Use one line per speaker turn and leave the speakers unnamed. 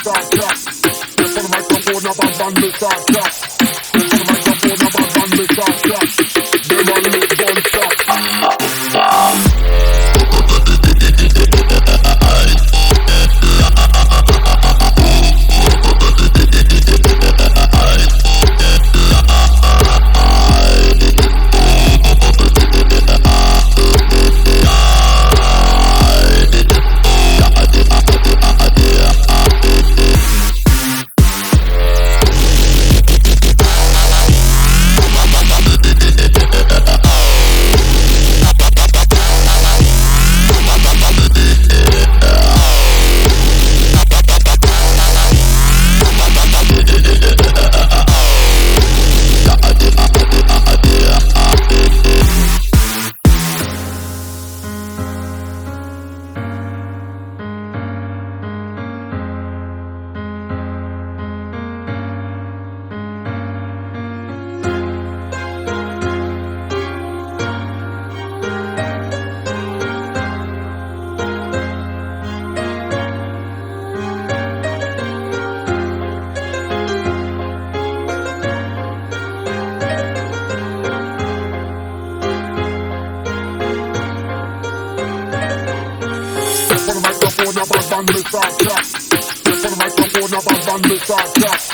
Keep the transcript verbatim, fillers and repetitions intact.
start chat. Step on the microphone, a bad man, me start chat. Step on the microphone, a bad man, me start chat. Them a lick gun stop. Step on the microphone, a bad man, me start chat. Step on the microphone, a bad man, me start chat.